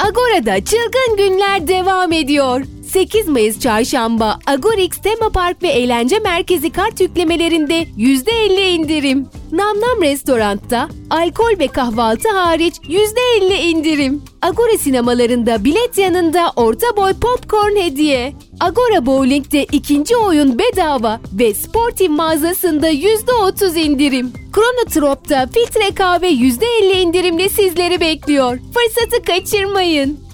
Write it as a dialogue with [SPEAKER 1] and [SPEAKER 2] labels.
[SPEAKER 1] Agora'da çılgın günler devam ediyor. 8 Mayıs Çarşamba Agorix Tema Park ve Eğlence Merkezi kart yüklemelerinde %50 indirim. Namnam Restorant'ta alkol ve kahvaltı hariç %50 indirim. Agora sinemalarında bilet yanında orta boy popcorn hediye. Agora Bowling'de ikinci oyun bedava ve Sporting mağazasında %30 indirim. Chronotrop'ta filtre kahve %50 indirimle sizleri bekliyor. Fırsatı kaçırmayın.